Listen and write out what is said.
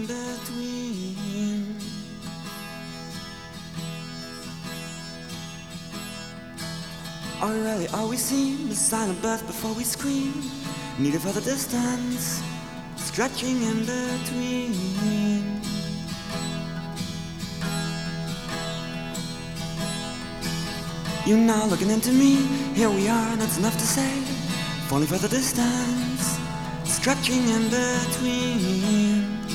in between. Are we really all we seem? A silent birth before we scream. Need a further distance, stretching in between. You now looking into me. Here we are, and that's enough to say. Falling further distance, stretching in between.